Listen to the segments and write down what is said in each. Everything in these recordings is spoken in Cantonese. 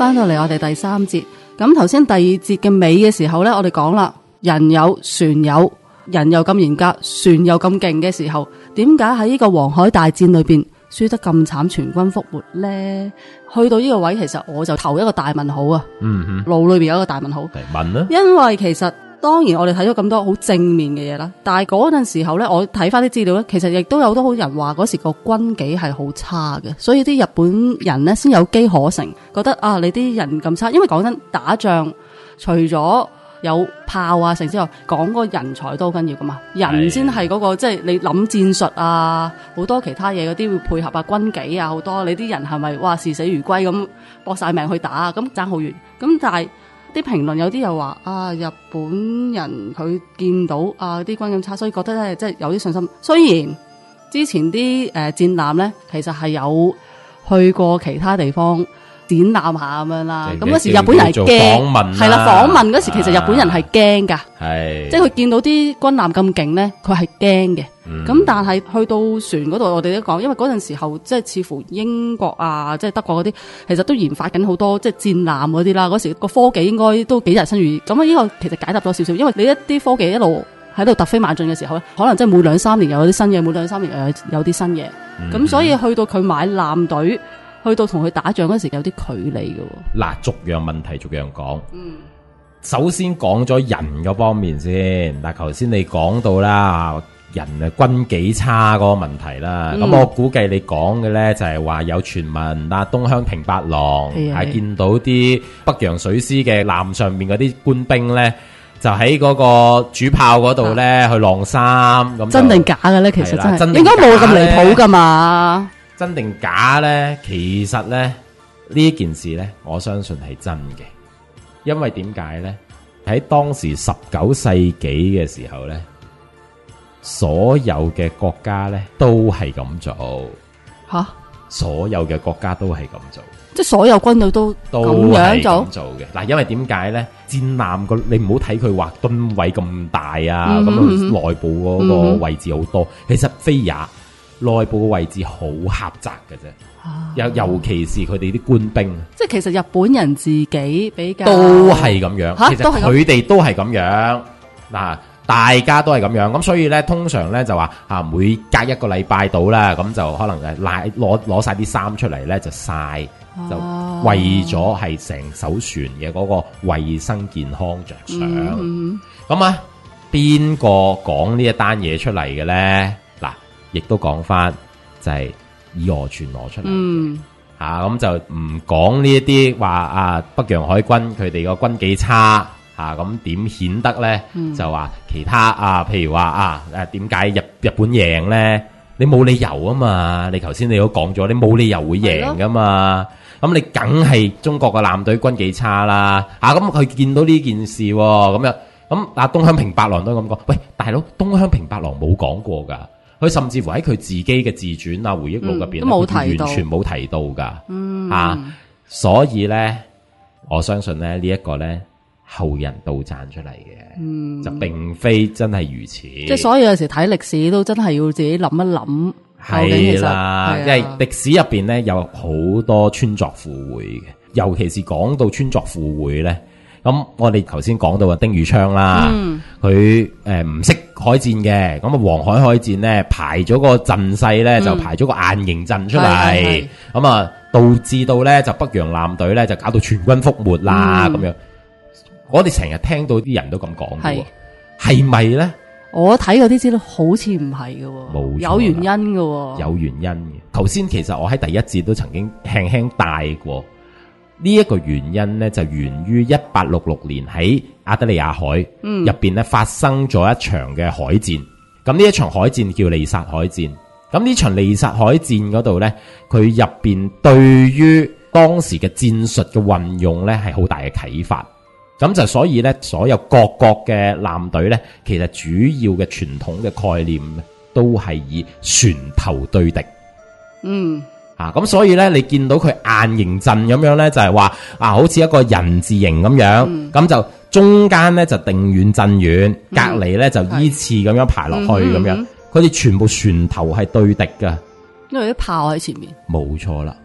翻到嚟我哋第三節，咁頭先第二節嘅尾嘅時候咧，我哋講啦，人有船有，人又咁嚴格，船又咁勁嘅時候，點解喺呢個黃海大戰裏邊輸得咁慘，全軍覆沒咧？去到呢個位，其實我就投一個大問號啊！腦裏邊有一個大問號。 問啦， 因為其實當然我哋睇咗咁多好正面嘅嘢啦，但係嗰陣時候咧，我睇翻啲資料咧，其實亦都有好多人話嗰時個軍紀係好差嘅，所以啲日本人咧先有機可乘，覺得啊你啲人咁差，因為講真打仗除咗有炮啊成之外，講嗰個人才都好緊要噶嘛，人先係嗰個即係你諗戰術啊，好多其他嘢嗰啲會配合啊軍紀啊好多，你啲人係咪哇視死如歸咁搏晒命去打啊？咁爭好遠，咁但係啲評論有啲又話啊，日本人佢見到啊啲軍咁差，所以覺得咧即係有啲信心。雖然之前啲戰艦咧其實係有去過其他地方展覽下咁樣啦，咁嗰時日本人係驚，係啦訪問嗰時其實日本人係驚㗎，即係佢見到啲軍艦咁勁咧，佢係驚嘅。咁但係去到船嗰度，我哋都講，因為嗰陣時候即係似乎英國啊，即係德國嗰啲，其實都研發緊好多即係戰艦嗰啲啦。嗰時個科技應該都幾日新月異。咁呢個其實解答咗少少，因為你一啲科技一路喺度突飛猛進嘅時候咧，可能即係每2、3年又有啲新嘢，每2、3年又有啲新嘢。咁所以去到佢買艦隊，去到同佢打仗嗰時有啲距離嘅。 嗱，逐樣問題逐樣講。首先講咗人嗰方面先。嗱，頭先你講到啦。人軍紀差嗰個問題啦，咁我估計你講嘅咧就係話有傳聞東鄉平八郎係見到啲北洋水師嘅艦上面嗰啲官兵咧，就喺嗰個主炮嗰度咧去晾衫咁。真定假嘅咧？其實真係應該冇咁離譜噶嘛。真定假咧？其實咧呢件事咧，我相信係真嘅，因為點解咧？喺當時19世紀嘅時候咧。所有嘅國家咧都係咁做吓，所有嘅國家都係咁做，即係所有軍隊都咁樣做嘅。嗱，因為點解咧？戰艦你唔好睇佢話噸位咁大啊，咁內部嗰個位置好多，其實非也，內部嘅位置好狹窄嘅啫。尤其是佢哋啲官兵，即係其實日本人自己比較都係咁樣，其實佢哋都係咁樣嗱。大家都係咁樣，咁所以咧，通常咧就話每隔一個禮拜到啦，咁就可能攞晒啲衫出嚟咧就曬，就為咗係成艘船嘅嗰個衛生健康着想。咁邊個講呢一單嘢出嚟嘅咧？嗱，亦都講翻就係以訛傳訛出嚟。咁就唔講呢一啲話北洋海軍佢哋個軍紀差。咁點顯得咧？就話其他譬如話點解日本贏咧？你冇理由啊嘛！你頭先你都講咗，你冇理由會贏噶嘛！咁你梗係中國嘅艦隊軍紀差啦！咁佢見到呢件事咁樣，咁東鄉平八郎都咁講。喂，大佬，東鄉平八郎冇講過噶，佢甚至乎喺佢自己嘅自傳回憶錄入邊都冇提到，完全冇提到噶。所以咧，我相信咧呢一個咧。後人杜撰出嚟嘅，就並非真係如此。即係所以有時睇歷史都真係要自己諗一諗。係啦，因為歷史入邊咧有好多穿鑿附會嘅，尤其是講到穿鑿附會咧。咁我哋頭先講到嘅丁汝昌啦，佢唔識海戰嘅，咁黃海海戰咧排咗個陣勢咧，就排咗個雁形陣出嚟，咁導致到咧就北洋艦隊咧就搞到全軍覆沒啦咁樣。我哋成日聽到啲人都咁講嘅，係咪咧？我睇嗰啲資料好似唔係嘅，冇有原因嘅，有原因嘅。頭先其實我喺第一節都曾經輕輕帶過呢一個原因咧，就源於1866年喺亞得里亞海入邊咧發生咗一場嘅海戰。咁呢一場海戰叫利薩海戰。咁呢場利薩海戰嗰度咧，佢入邊對於當時嘅戰術嘅運用咧係好大嘅啟發。咁就所以咧，所有各國嘅艦隊咧，其實主要嘅傳統嘅概念都係以船頭對敵。咁所以咧，你見到佢雁形陣咁樣咧，就係話好似一個人字形咁樣，咁就中間咧就定遠陣遠，隔籬咧就依次咁樣排落去咁樣。佢哋全部船頭係對敵噶，因為啲炮喺前面。冇錯啦。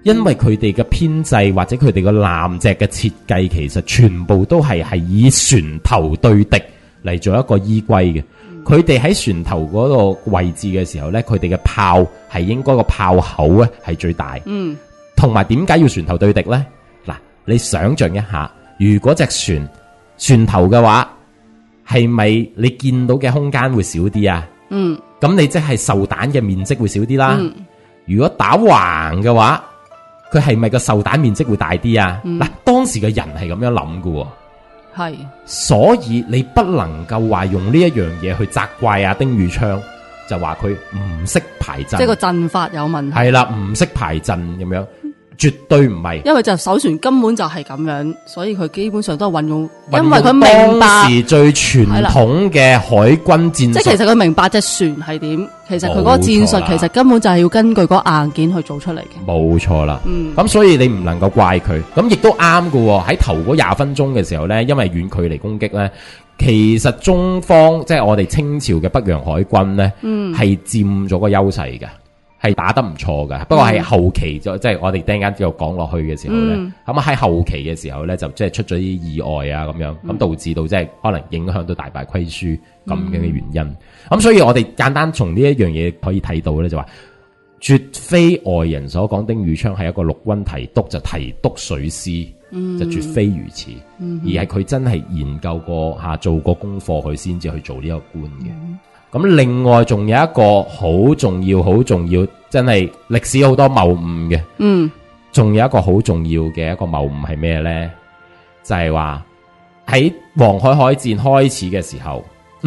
因為佢哋嘅編制或者佢哋個艦隻嘅設計，其實全部都係以船頭對敵嚟做一個依歸嘅。佢哋喺船頭嗰個位置嘅時候呢，佢哋嘅炮係應該個炮口呢係最大。同埋點解要船頭對敵呢？嗱，你想象一下，如果隻船頭嘅話，係咪你見到嘅空間會少啲啊？咁你即係受彈嘅面積會少啲啦。如果打橫嘅話，佢係咪個受彈面積會大啲啊？嗱，當時嘅人係咁樣諗㗎。 係， 所以你不能夠話用呢一樣嘢去責怪阿丁宇昌，就話佢唔識排陣， 即係個陣法有問題。 係啦，唔識排陣咁樣，絕對唔係。 因為就艘船根本就係咁樣，所以佢基本上都係運用，因為佢明白當時最傳統嘅海軍戰術。 即係其實佢明白隻船係點，其實佢嗰個戰術其實根本就係要根據嗰個硬件去做出嚟嘅。 冇錯啦，咁所以你唔能夠怪佢，咁亦都啱㗎。喺頭嗰20分鐘嘅時候呢，因為遠距離攻擊呢，其實中方即係我哋清朝嘅北洋海軍呢，係佔咗個優勢嘅。係打得唔錯㗎，不過係後期即係我哋突然間之後講落去嘅時候咧，咁喺後期嘅時候咧就即係出咗啲意外啊咁樣，咁導致到即係可能影響到大敗虧輸咁樣嘅原因。咁所以我哋簡單從呢一樣嘢可以睇到咧，就話絕非外人所講丁宇昌係一個陸軍提督就提督水師，就絕非如此，而係佢真係研究過做過功課，佢先至去做呢個官嘅。咁另外仲有一個好重要，真係歷史好多謬誤嘅。仲有一個好重要嘅一個謬誤係咩呢？就係話喺黃海海戰開始嘅時候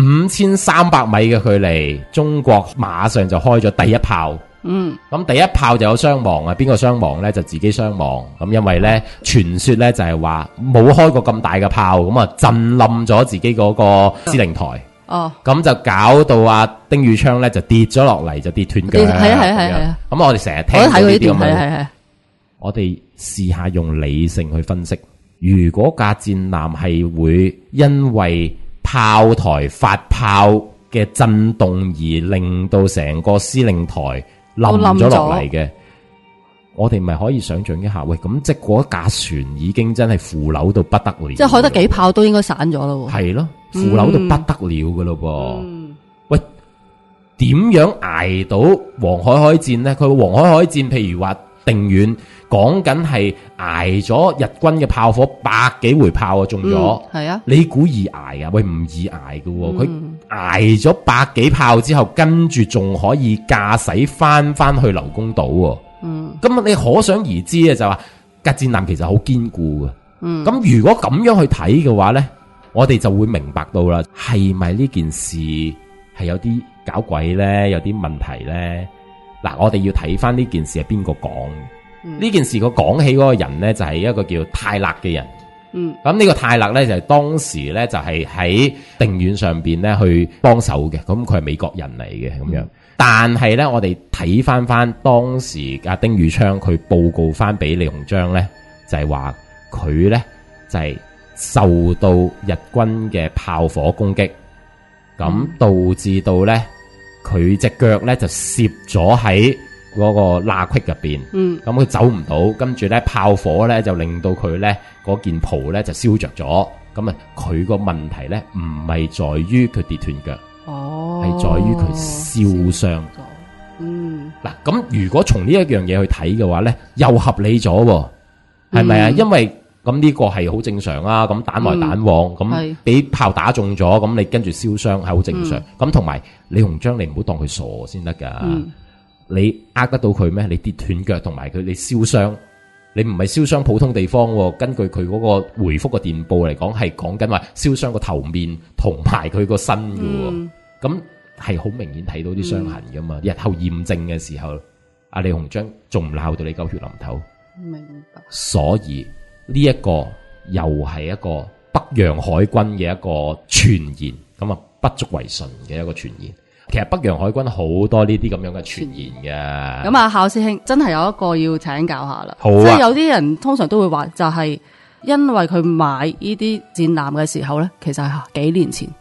，5300米嘅距離，中國馬上就開咗第一炮。咁第一炮就有傷亡啊！邊個傷亡呢？就自己傷亡。咁因為呢傳說呢就係話冇開過咁大嘅炮，咁啊震冧咗自己嗰個司令台。咁就搞到丁宇昌咧就跌咗落嚟，就跌斷腳。係。咁我哋成日聽到呢啲咁樣，我哋試下用理性去分析，如果架戰艦係會因為炮台發炮嘅震動而令到成個司令台冧咗落嚟嘅，我哋咪可以想象一下，喂，咁即係嗰架船已經真係腐朽到不得了，即係開得幾炮都應該散咗咯。係咯。腐朽到不得了噶咯噃，喂，點樣捱到黃海海戰呢？佢黃海海戰，譬如話定遠，講緊係捱咗日軍嘅炮火100幾回炮啊，中咗。係啊，你估易捱啊？喂，唔易捱噶，佢捱咗100幾炮之後，跟住仲可以駕駛翻去劉公島。咁你可想而知啊，就話架戰艦其實好堅固嘅。咁如果咁樣去睇嘅話呢，我哋就會明白到啦，係咪呢件事係有啲搞鬼呢？有啲問題呢？嗱，我哋要睇翻呢件事係邊個講嘅？呢件事個講起嗰個人呢，就係一個叫泰勒嘅人。咁呢個泰勒呢，就係當時呢，就係喺定遠上邊呢去幫手嘅。咁佢係美國人嚟嘅咁樣。但係呢，我哋睇翻當時阿丁宇昌佢報告翻俾李鴻章呢，就係話佢呢，就係受到日軍嘅炮火攻擊，咁導致到咧佢隻腳咧就攝咗喺嗰個罅隙入邊，咁佢走唔到，跟住咧炮火咧就令到佢咧嗰件袍咧就燒着咗，咁啊佢個問題咧唔係在於佢跌斷腳，係在於佢燒傷。嗱，咁如果從呢一樣嘢去睇嘅話咧，又合理咗，係咪啊？因為咁呢個係好正常啊，咁彈來彈往，咁俾炮打中咗，咁你跟住燒傷係好正常。咁同埋李鴻章，你唔好當佢傻先得噶。你呃得到佢咩？你跌斷腳同埋佢你燒傷，你唔係燒傷普通地方。根據佢嗰個回覆嘅電報嚟講，係講緊話燒傷個頭面同埋佢個身噶。咁係好明顯睇到啲傷痕噶嘛。日後驗證嘅時候，阿李鴻章仲唔鬧到你狗血淋頭？明白。所以呢一個又係一個北洋海軍嘅一個傳言，咁啊不足為信嘅一個傳言。其實北洋海軍好多呢啲咁樣嘅傳言嘅。咁啊，考師兄真係有一個要請教下啦。好啊。即係有啲人通常都會話，就係因為佢買呢啲戰艦嘅時候咧，其實係幾年前。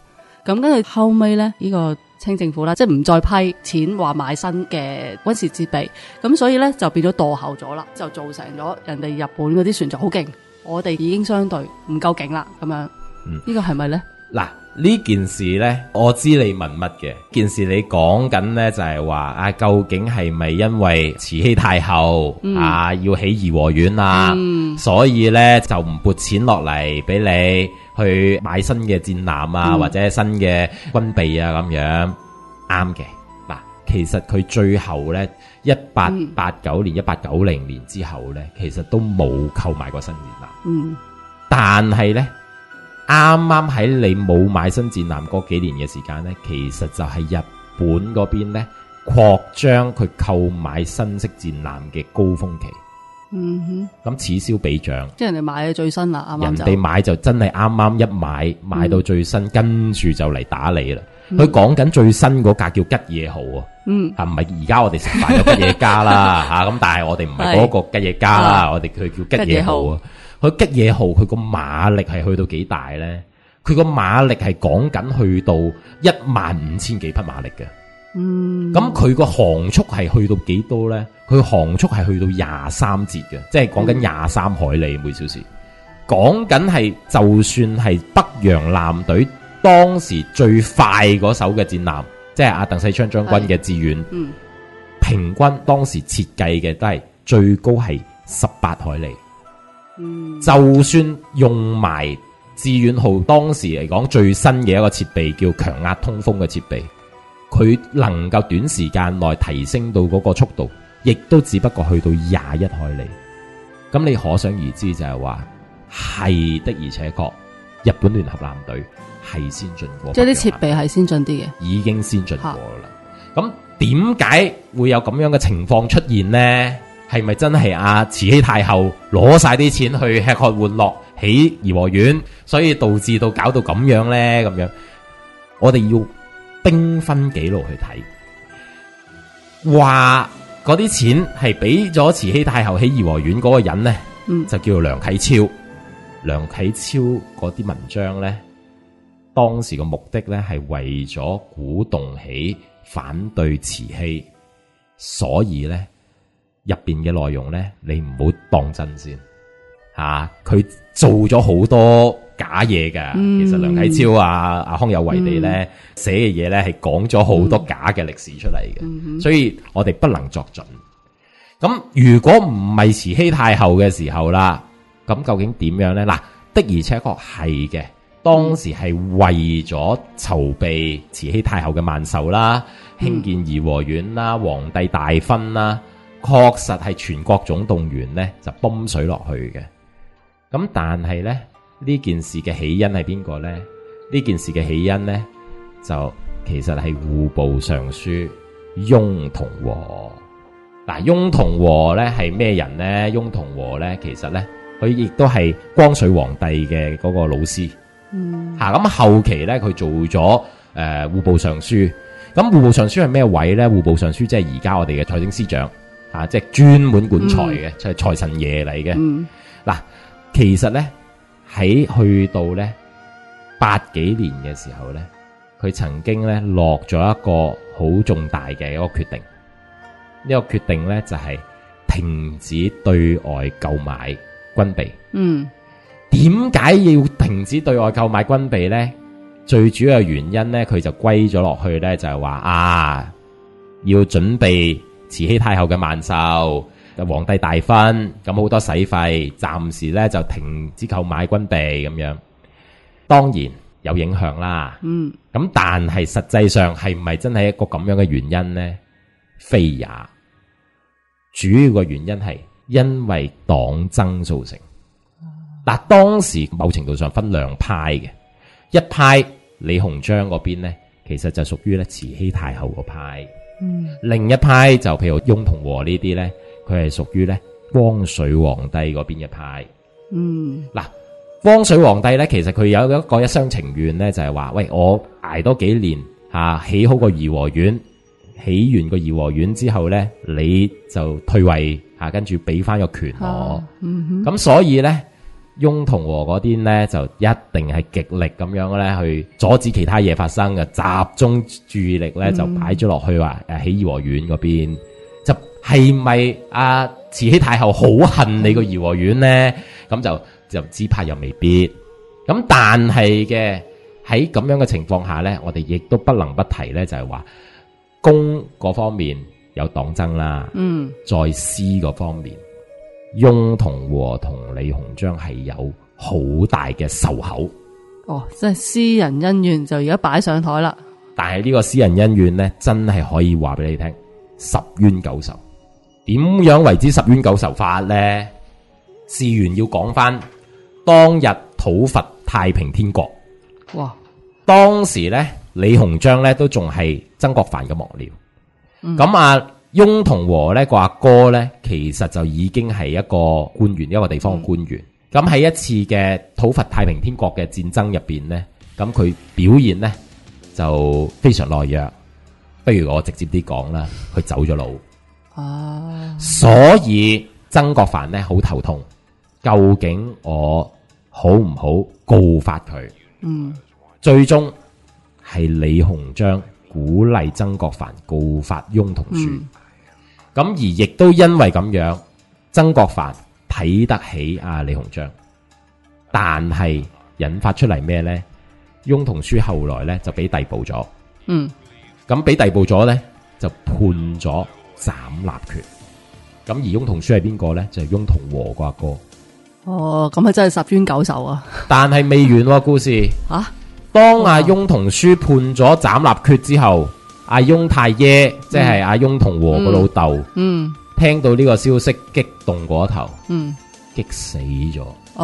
咁跟住後尾咧，呢個清政府啦，即係唔再批錢話買新嘅軍事設備，咁所以咧就變咗墮後咗啦，就造成咗人哋日本嗰啲船就好勁，我哋已經相對唔夠勁啦，咁樣。呢個係咪咧？ 嗱，呢件事咧，我知你問乜嘅。件事你講緊咧就係話啊，究竟係咪因為慈禧太后要起頤和園啊，所以咧就唔撥錢落嚟俾你去買新嘅戰艦啊，或者新嘅軍備啊咁樣？啱嘅。嗱，其實佢最後咧1889年、1890年之後咧，其實都冇購買過新戰艦。但係咧，啱啱喺你冇買新戰艦嗰幾年嘅時間咧，其實就係日本嗰邊咧擴張佢購買新式戰艦嘅高峰期。咁此消彼長， 即係人哋買嘅最新啦，啱啱人哋買就真係啱啱一買到最新，跟住就嚟打你啦。佢講緊最新嗰架叫吉野號啊，唔係而家我哋食飯嘅吉野家啦吓，咁但係我哋唔係嗰個吉野家啦，我哋佢叫吉野號啊。佢吉野號佢個馬力係去到幾大咧？佢個馬力係講緊去到15000幾匹馬力嘅。咁佢個航速係去到幾多咧？佢航速係去到23節嘅，即係講緊23海里每小時。講緊係就算係北洋艦隊當時最快嗰艘嘅戰艦，即係阿鄧世昌將軍嘅致遠，平均當時設計嘅都係最高係18海里。就算用埋致遠號當時嚟講最新嘅一個設備叫強壓通風嘅設備，佢能夠短時間內提升到嗰個速度，亦都只不過去到21海里。咁你可想而知就係話係的，而且確日本聯合艦隊係先進過， 即係啲設備係先進啲嘅， 已經先進過啦。咁點解會有咁樣嘅情況出現呢？係咪真係慈禧太后攞晒啲錢去吃喝玩樂起頤和園，所以導致到搞到咁樣呢？咁樣我哋要兵分幾路去睇，話嗰啲錢係俾咗慈禧太后起頤和園嗰個人呢，就叫做梁啟超。梁啟超嗰啲文章呢，當時個目的呢係為咗鼓動起反對慈禧，所以呢入邊嘅內容咧，你唔好當真先吓。佢做咗好多假嘢㗎。其實梁啟超阿康有為地咧寫嘅嘢咧係講咗好多假嘅歷史出嚟嘅，所以我哋不能作準。咁如果唔係慈禧太后嘅時候啦，咁究竟點樣咧？嗱，的而且確係嘅，當時係為咗籌備慈禧太后嘅萬壽啦、興建頤和園啦、皇帝大婚啦。確實係全國總動員咧，就泵水落去嘅。咁但係咧，呢件事嘅起因係邊個咧？呢件事嘅起因咧，就其實係戶部尚書翁同和。嗱，翁同和咧係咩人咧？翁同和咧，其實咧佢亦都係光緒皇帝嘅嗰個老師。咁後期咧佢做咗戶部尚書。咁戶部尚書係咩位咧？戶部尚書即係而家我哋嘅財政司長。即係專門管財嘅，即係財神爺嚟嘅。嗱，其實咧喺去到咧80幾年嘅時候咧，佢曾經咧落咗一個好重大嘅一個決定。呢個決定咧就係停止對外購買軍備。點解要停止對外購買軍備咧？最主要嘅原因咧，佢就歸咗落去咧，就係話要準備慈禧太后嘅萬壽、皇帝大婚，咁好多使費，暫時咧就停止購買軍備咁樣。當然有影響啦。咁但係實際上係唔係真係一個咁樣嘅原因呢？非也。主要嘅原因係因為黨爭造成。嗱，當時某程度上分兩派嘅，一派李鴻章嗰邊呢，其實就屬於咧慈禧太后嗰派。另一派就譬如翁同和呢啲咧，佢係屬於咧光緒皇帝嗰邊一派。嗱，光緒皇帝咧，其實佢有一個一廂情願咧，就係話，喂，我捱多幾年起好個頤和園，起完個頤和園之後咧，你就退位跟住俾翻個權我。咁所以咧， 翁同和嗰啲咧就一定係極力咁樣咧去阻止其他嘢發生嘅，集中注意力咧就擺咗落去話起頤和園嗰邊。就係咪慈禧太后好恨你個頤和園咧？咁就只怕又未必。咁但係嘅喺咁樣嘅情況下咧，我哋亦都不能不提咧，就係話公嗰方面有黨爭啦。在私嗰方面，翁同和同李鴻章係有好大嘅仇口。 即係私人恩怨就而家擺上台啦。 但係呢個私人恩怨咧，真係可以話俾你聽，十冤九仇。點樣為之十冤九仇法咧？事緣要講翻當日討伐太平天國。 哇！ 當時咧，李鴻章咧都仲係曾國藩嘅幕僚。咁翁同和咧個阿哥咧，其實就已經係一個官員，一個地方嘅官員。咁喺一次嘅討伐太平天國嘅戰爭入邊咧，咁佢表現咧就非常懦弱。不如我直接啲講啦，佢走咗佬。所以曾國藩咧好頭痛，究竟我好唔好告發佢？最終係李鴻章鼓勵曾國藩告發翁同龍。咁而亦都因為咁樣，曾國藩睇得起李鴻章，但係引發出嚟咩呢？翁同龍後來咧就俾逮捕咗。咁俾逮捕咗咧，就判咗斬立決。咁而翁同龍係邊個咧？就係翁同和個阿哥。 咁啊真係十冤九仇啊！ 但係未完喎，故事。當翁同龍判咗斬立決之後，翁太耶即係翁同和個老豆，聽到呢個消息激動過頭，激死咗。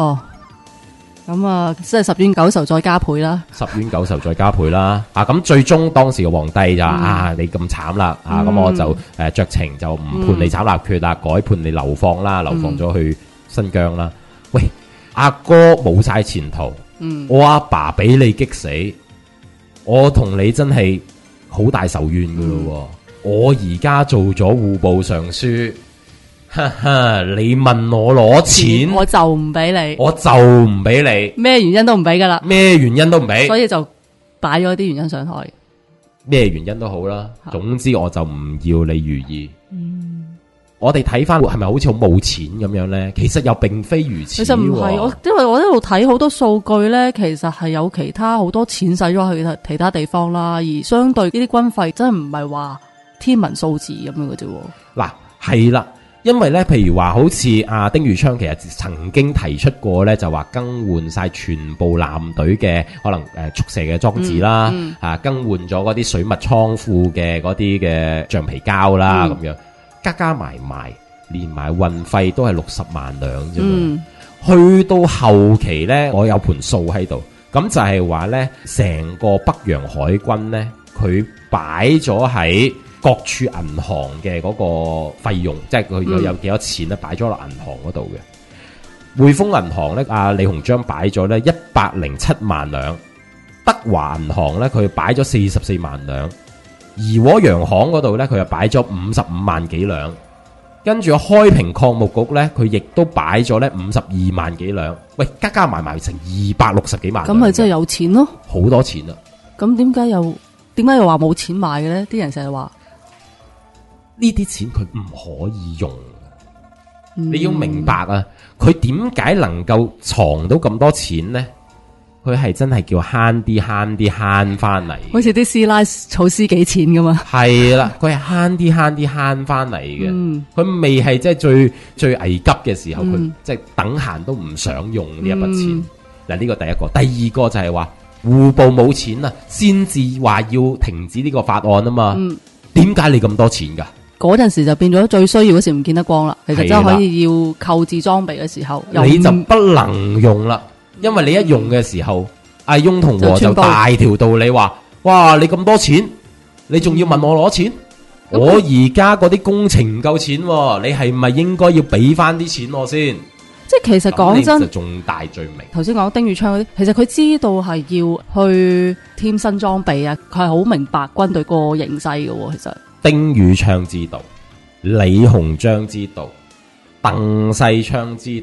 咁即係十冤九仇再加倍啦。十冤九仇再加倍啦。咁最終當時嘅皇帝就你咁慘啦，咁我就酌情就唔判你斬立決啦，改判你流放啦，流放咗去新疆啦。喂，阿哥冇晒前途，我阿爸俾你激死，我同你真係好大仇怨噶咯。我而家做咗戶部尚書。你問我攞錢， 我就唔俾你， 我就唔俾你， 咩原因都唔俾噶啦， 咩原因都唔俾， 所以就擺咗啲原因上台， 咩原因都好啦，總之我就唔要你如意。我哋睇翻係咪好似好冇錢咁樣咧？其實又並非如此。 其實唔係，因為我一路睇好多數據咧，其實係有其他好多錢使咗去其他地方啦，而相對呢啲軍費真係唔係話天文數字咁樣嘅啫。 嗱，係啦。因為咧，譬如話好似丁汝昌其實曾經提出過咧，就話更換晒全部艦隊嘅可能速射嘅裝置啦，更換咗嗰啲水密倉庫嘅嗰啲嘅橡皮膠啦，咁樣加加埋埋，連埋運費都係60萬兩啫。去到後期咧，我有盤數喺度，咁就係話咧，成個北洋海軍咧，佢擺咗喺各處銀行嘅嗰個費用，即係佢有幾多錢咧，擺咗落銀行嗰度嘅。匯豐銀行咧，李鴻章擺咗咧107萬兩，德華銀行咧佢擺咗44萬兩，怡和洋行嗰度咧佢又擺咗55萬幾兩，跟住開平礦務局咧佢亦都擺咗咧52萬幾兩。喂，加加埋埋成260幾萬兩，咁咪真係有錢咯， 好多錢啊！ 咁點解又話冇錢買嘅咧？啲人成日話。 呢啲錢佢唔可以用，你要明白啊！佢點解能夠藏到咁多錢呢？佢係真係叫慳啲慳翻嚟，好似啲師奶儲私己錢噶嘛。係啦，佢係慳啲慳翻嚟嘅。佢未係即係最危急嘅時候，佢即係等閒都唔想用呢一筆錢。嗱，呢個第一個，第二個就係話戶部冇錢啊，先至話要停止呢個法案啊嘛。點解你咁多錢噶？嗰陣時就變咗最需要嗰時唔見得光啦，其實真係可以要購置裝備嘅時候，你就不能用啦，因為你一用嘅時候，阿翁同和就大條道理話：哇，你咁多錢，你仲要問我攞錢？我而家嗰啲工程唔夠錢，你係咪應該要俾翻啲錢我先？即係其實講真，重大罪名。頭先講丁汝昌嗰啲，其實佢知道係要去添新裝備啊，佢係好明白軍隊個形勢嘅，其實。丁汝昌知道，李鴻章知道，鄧世昌知道，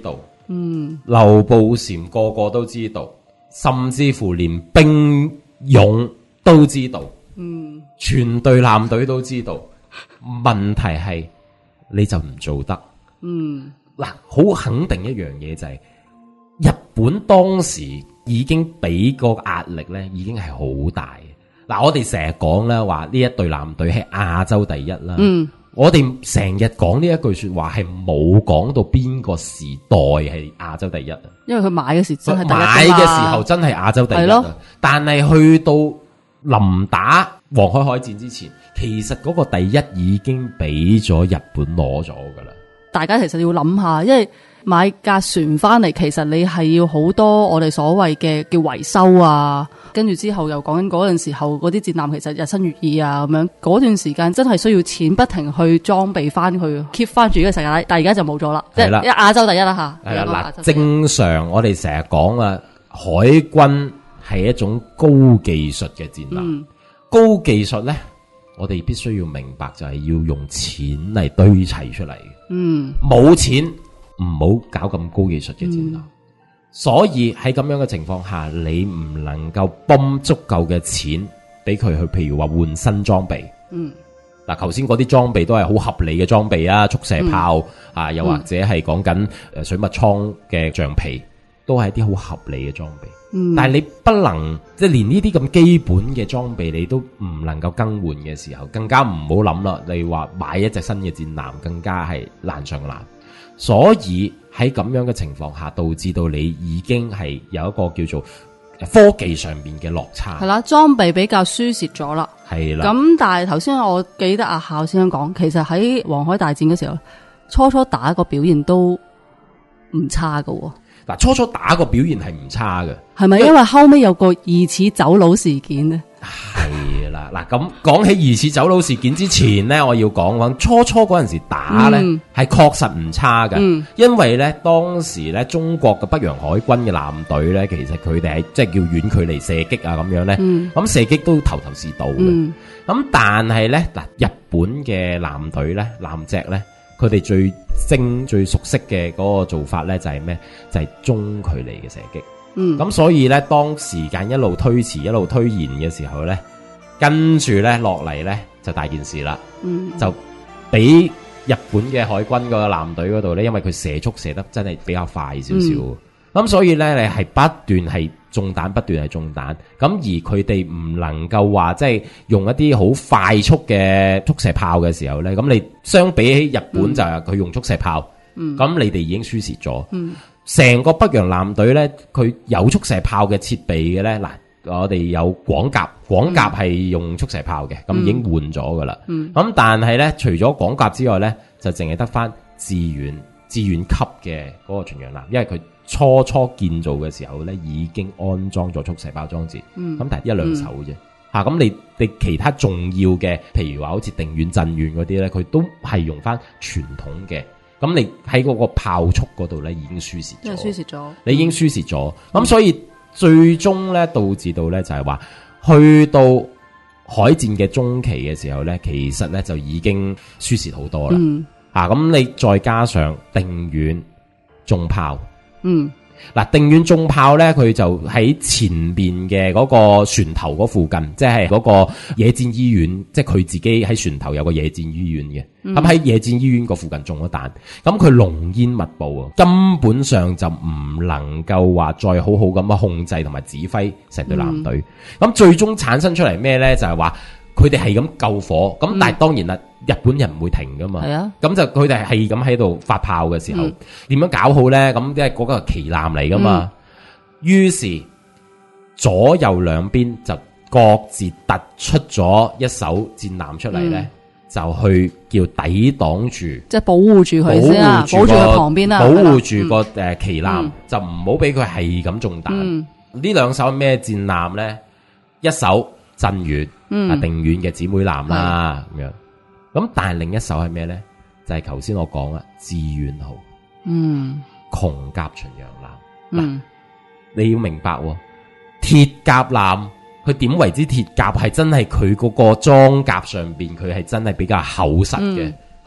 劉步蟾個個都知道，甚至乎連兵勇都知道，全隊艦隊都知道。問題係你就唔做得。嗱，好肯定一樣嘢就係、日本當時已經俾個壓力咧，已經係好大。嗱，我哋成日講咧話呢一隊艦隊係亞洲第一啦。我哋成日講呢一句說話係冇講到邊個時代係亞洲第一， 因為佢買嘅時真係第一買嘅時候真係亞洲第一啊。但係去到臨打黃海海戰之前，其實嗰個第一已經俾咗日本攞咗噶啦。 大家其實要諗下，因為買架船翻嚟，其實你係要好多我哋所謂嘅叫維修啊，跟住之後又講緊嗰陣時候嗰啲戰艦其實日新月異啊，咁樣嗰段時間真係需要錢不停去裝備翻去 keep 翻住呢個世界，但係而家就冇咗啦，即係亞洲第一啦吓。 係啦，嗱，正常我哋成日講啊，海軍係一種高技術嘅戰艦，高技術咧，我哋必須要明白就係要用錢嚟堆砌出嚟嘅。冇錢唔好搞咁高技術嘅戰艦。所以喺咁樣嘅情況下，你唔能夠泵足夠嘅錢俾佢去，譬如話換新裝備。嗱，頭先嗰啲裝備都係好合理嘅裝備啊，速射炮啊，又或者係講緊水密艙嘅橡皮，都係一啲好合理嘅裝備。但係你不能即係連呢啲咁基本嘅裝備你都唔能夠更換嘅時候，更加唔好諗啦。你話買一隻新嘅戰艦，更加係難上難。所以喺咁樣嘅情況下，導致到你已經係有一個叫做科技上面嘅落差。 係啦，裝備比較輸蝕咗啦。 係啦。 咁但係頭先我記得阿孝先生講，其實喺黃海大戰嘅時候，初打個表現都唔差噶。 嗱，初打個表現係唔差嘅， 係咪因為後尾有個疑似走佬事件呢？ 係啦，嗱，咁講起疑似走佬事件之前呢，我要講初嗰陣時打呢係確實唔差嘅。因為呢當時呢中國嘅北洋海軍嘅艦隊呢，其實佢哋係即係叫遠距離射擊啊咁樣呢，咁射擊都頭是道嘅。咁但係呢，嗱，日本嘅艦隊呢，艦隻呢，佢哋最熟悉嘅嗰個做法咧就係咩？就係中距離嘅射擊。咁所以咧，當時間一路推遲、一路推延嘅時候咧，跟住咧落嚟咧就大件事啦。就俾日本嘅海軍個艦隊嗰度咧，因為佢射速射得真係比較快少少。咁所以咧，你係不斷係中彈，不斷係中彈。咁而佢哋唔能夠話即係用一啲好快速嘅速射炮嘅時候咧，咁你相比起日本就係佢用速射炮，咁你哋已經輸蝕咗。成個北洋艦隊咧，佢有速射炮嘅設備嘅咧，嗱，我哋有廣甲係用速射炮嘅，咁已經換咗噶啦。咁但係咧，除咗廣甲之外咧，就淨係得翻致遠級嘅嗰個巡洋艦，因為佢初建造嘅時候咧，已經安裝咗速射炮裝置，咁但係一兩手啫。咁你其他重要嘅，譬如話好似定遠、鎮遠嗰啲咧，佢都係用翻傳統嘅。咁你喺嗰個炮速嗰度咧，已經輸蝕咗。即係輸蝕咗，你已經輸蝕咗。咁所以最終咧，導致到咧就係話，去到海戰嘅中期嘅時候咧，其實咧就已經輸蝕好多啦。咁你再加上定遠重炮。嗱，定遠重炮咧，佢就喺前邊嘅嗰個船頭嗰附近，即係嗰個野戰醫院，即係佢自己喺船頭有個野戰醫院嘅。咁喺野戰醫院個附近中咗彈，咁佢濃煙密布啊，根本上就唔能夠話再好好咁控制同埋指揮成隊艦隊。咁最終產生出嚟咩咧？就係話佢哋係咁救火，咁但係當然啦，日本人唔會停噶嘛。係啊，咁就佢哋係咁喺度發炮嘅時候，點樣搞好咧？咁即係嗰個旗艦嚟噶嘛。於是左右兩邊就各自突出咗一艘戰艦出嚟咧，就去叫抵擋住，即係保護住佢先啦，保護住佢旁邊啦，保護住個旗艦，就唔好俾佢係咁中彈。呢兩艘咩戰艦咧？一艘鎮遠。定遠嘅姊妹艦啦，咁樣。咁但係另一艘係咩咧？就係頭先我講啦，致遠號。窮甲巡洋艦。嗱，你要明白喎，鐵甲艦佢點為之鐵甲？係真係佢嗰個裝甲上邊，佢係真係比較厚實嘅。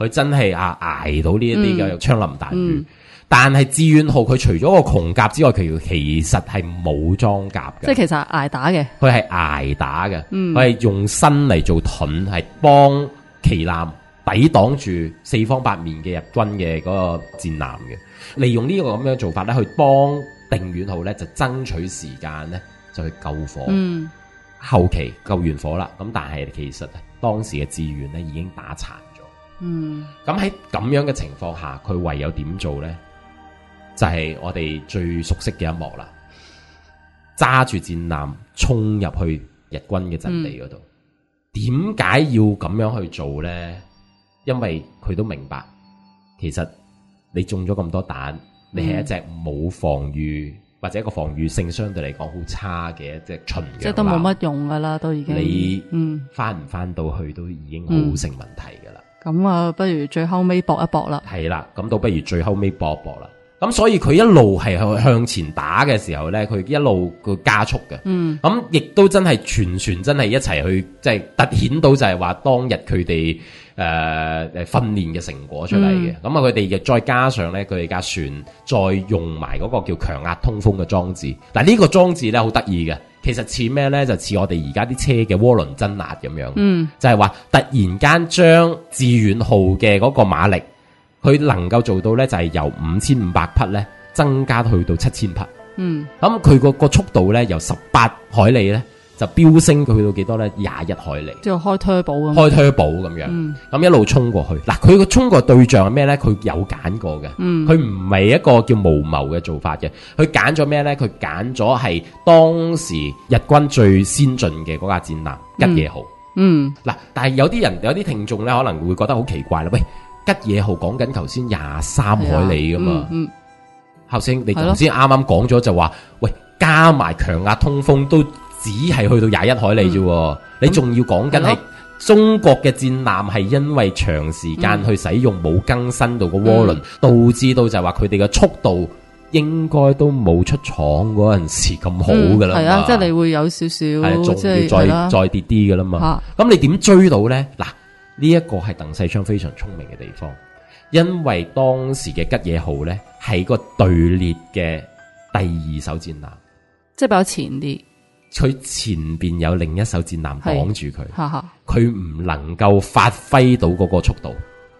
佢真係捱到呢一啲嘅槍林彈雨。但係志願號佢除咗個窮甲之外，佢其實係冇裝甲嘅， 即係其實捱打嘅， 佢係捱打嘅，佢係用身嚟做盾，係幫旗艦抵擋住四方八面嘅日軍嘅嗰個戰艦嘅。利用呢個咁樣做法咧，去幫定遠號咧就爭取時間咧，就去救火。後期救完火啦，咁但係其實當時嘅志願咧已經打殘咗。咁喺咁樣嘅情況下，佢唯有點做咧？就係我哋最熟悉嘅一幕啦，揸住戰艦衝入去日軍嘅陣地嗰度。點解要咁樣去做呢？因為佢都明白，其實你中咗咁多彈，你係一隻冇防禦或者一個防禦性相對嚟講好差嘅一隻巡洋艦， 即係都冇乜用噶啦，都已經你翻唔翻到去都已經好成問題噶啦。 咁啊，不如最後尾搏一搏啦。 係啦，咁倒不如最後尾搏一搏啦。咁所以佢一路係向前打嘅時候咧，佢一路佢加速嘅。咁亦都真係全船真係一齊去，即係凸顯到就係話當日佢哋訓練嘅成果出嚟嘅。咁啊，佢哋亦再加上咧，佢哋架船再用埋嗰個叫強壓通風嘅裝置。嗱，呢個裝置咧好得意嘅，其實似咩咧？就似我哋而家啲車嘅渦輪增壓咁樣。就係話突然間將致遠號嘅嗰個馬力，佢能夠做到咧，就係由5500匹咧增加去到7000匹。咁佢個速度咧由18海里咧就飆升佢去到幾多咧？21海里。即係開 turbo 咁。開 turbo 咁樣。咁一路衝過去。嗱，佢個衝過對象係咩咧？佢有揀過嘅。佢唔係一個叫無謀嘅做法嘅。佢揀咗咩咧？佢揀咗係當時日軍最先進嘅嗰架戰艦吉野號。嗱，但係有啲聽眾咧可能會覺得好奇怪啦，喂。吉野號講緊頭先23海里噶嘛，後生你頭先啱啱講咗就話，喂，加埋強壓通風都只係去到21海里啫，你仲要講緊係中國嘅戰艦係因為長時間去使用冇更新到個渦輪，導致到就係話佢哋嘅速度應該都冇出廠嗰陣時咁好噶啦，係啊， 即係你會有少少， 係仲要再跌啲噶啦嘛，咁你點追到咧？嗱。呢一個係鄧世昌非常聰明嘅地方，因為當時嘅吉野號咧係個隊列嘅第2艘戰艦， 即係比較前啲。 佢前邊有另一艘戰艦擋住佢，佢唔能夠發揮到嗰個速度。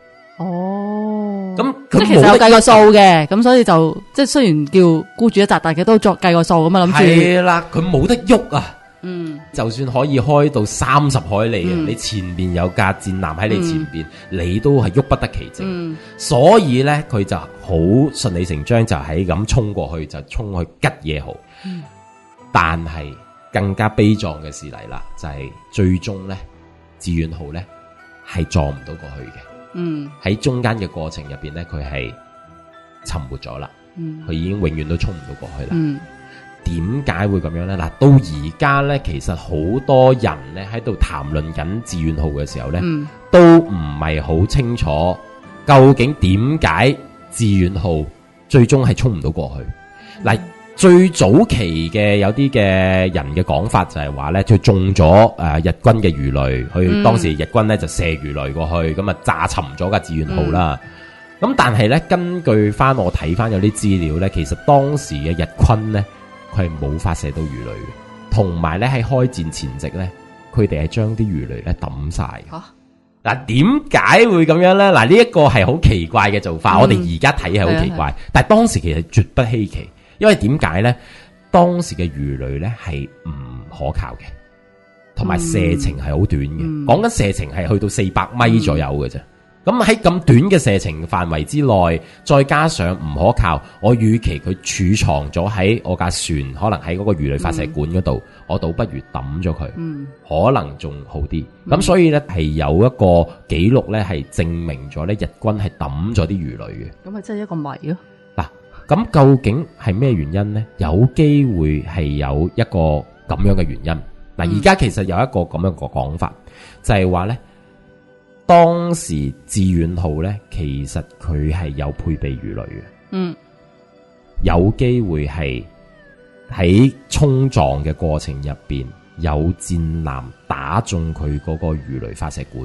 咁即係其實有計個數嘅，咁所以就即係雖然叫孤注一擲，但係都作計個數咁啊，諗住係啦，佢冇得喐啊。就算可以開到30海里啊，你前邊有架戰艦喺你前邊，你都係喐不得其正。所以咧，佢就好順理成章就係咁衝過去，就衝去吉野號。但係更加悲壯嘅事嚟啦，就係最終咧，致遠號咧係撞唔到過去嘅。喺中間嘅過程入邊咧，佢係沉沒咗啦。佢已經永遠都衝唔到過去啦。點解會咁樣呢？嗱，到而家呢，其實好多人呢喺度談論緊致遠號嘅時候呢，都唔係好清楚究竟點解致遠號最終係衝唔到過去。嗱，最早期嘅有啲嘅人嘅講法就係話呢，佢中咗日軍嘅魚雷，佢當時日軍呢就射魚雷過去，咁啊炸沉咗架致遠號啦。咁但係呢，根據翻我睇翻有啲資料呢，其實當時嘅日軍呢，佢係冇發射到魚雷嘅，同埋咧喺開戰前夕咧，佢哋係將啲魚雷咧抌晒。嗱，點解會咁樣咧？嗱，呢一個係好奇怪嘅做法，我哋而家睇係好奇怪，但係當時其實絕不稀奇，因為點解咧？當時嘅魚雷咧係唔可靠嘅，同埋射程係好短嘅，講緊射程係去到400米左右嘅啫。咁喺咁短嘅射程範圍之內，再加上唔可靠，我與其佢儲藏咗喺我架船，可能喺嗰個魚雷發射管嗰度，我倒不如抌咗佢，可能仲好啲。咁所以咧係有一個記錄咧係證明咗咧日軍係抌咗啲魚雷嘅。 咁咪真係一個謎咯。 嗱，咁究竟係咩原因呢？有機會係有一個咁樣嘅原因。嗱，而家其實有一個咁樣嘅講法，就係話咧。當時致遠號咧，其實佢係有配備魚雷嘅，有機會係喺衝撞嘅過程入邊有戰艦打中佢嗰個魚雷發射管，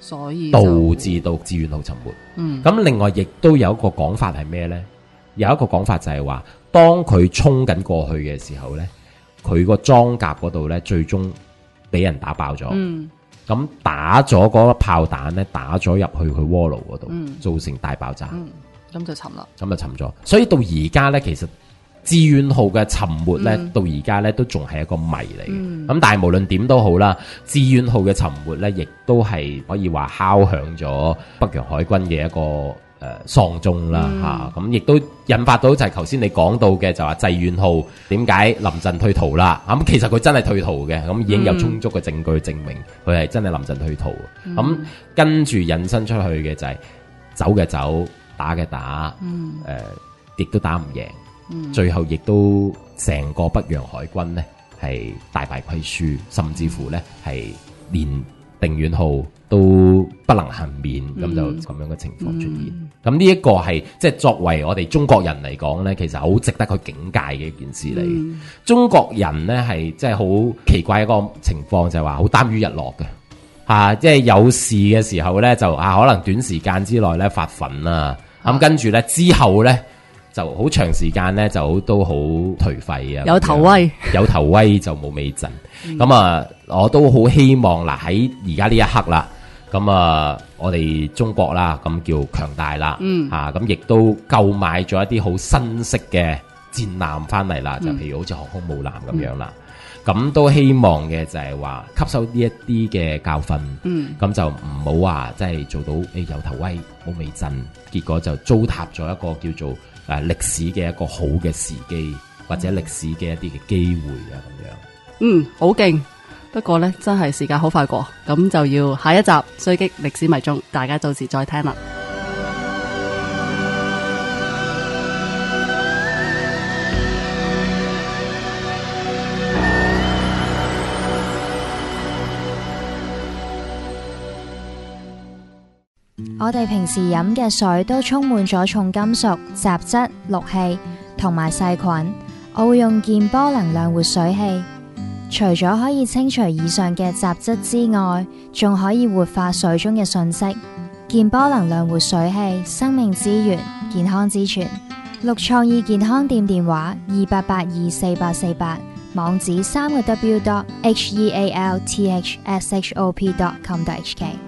所以導致到志願號沉沒。咁另外亦都有一個講法係咩呢？有一個講法就係話，當佢衝緊過去嘅時候呢，佢個裝甲嗰度呢，最終俾人打爆咗。咁打咗嗰粒炮彈呢，打咗入去佢鍋爐嗰度，造成大爆炸。 咁就沉啦。 咁就沉咗。所以到而家呢，其實志願號嘅沉沒呢，到而家呢都仲係一個謎嚟嘅。咁但係無論點都好啦，志願號嘅沉沒呢，亦都係可以話敲響咗北洋海軍嘅一個喪鐘啦嚇。咁亦都引發到就係頭先你講到嘅，就話濟遠號點解臨陣退逃啦？咁其實佢真係退逃嘅，咁已經有充足嘅證據證明佢係真係臨陣退逃。咁跟住引申出去嘅就係走嘅走，打嘅打，亦都打唔贏。最後亦都成個北洋海軍呢係大敗虧輸，甚至乎呢係連定遠號都不能幸免，咁就咁樣嘅情況出現。咁呢一個係即係作為我哋中國人嚟講呢，其實好值得去警戒嘅一件事嚟。中國人呢係即係好奇怪一個情況，就係話好耽於日落嘅，即係有事嘅時候呢，就可能短時間之內呢發奮啊，咁跟住呢之後呢，就好長時間咧，就都好頹廢啊！ 有頭威， 有頭威就冇尾陣。咁我都好希望嗱喺而家呢一刻啦，咁我哋中國啦，咁叫強大啦，咁亦都購買咗一啲好新式嘅戰艦翻嚟啦，就譬如好似航空母艦咁樣啦。咁都希望嘅就係話吸收呢一啲嘅教訓，咁就唔好話即係做到有頭威冇尾陣，結果就糟蹋咗一個叫做歷史嘅一個好嘅時機，或者歷史嘅一啲嘅機會啊咁樣。 好勁。不過呢，真係時間好快過，咁就要下一集追擊歷史迷蹤，大家到時再聽啦。 我哋平時飲嘅水都充滿咗重金屬、雜質、氯氣同埋細菌。我會用健波能量活水器，除咗可以清除以上嘅雜質之外，仲可以活化水中嘅訊息。健波能量活水器，生命之源，健康之泉。綠創意健康店電話28824848，網址3個W.healthshop.com.hk。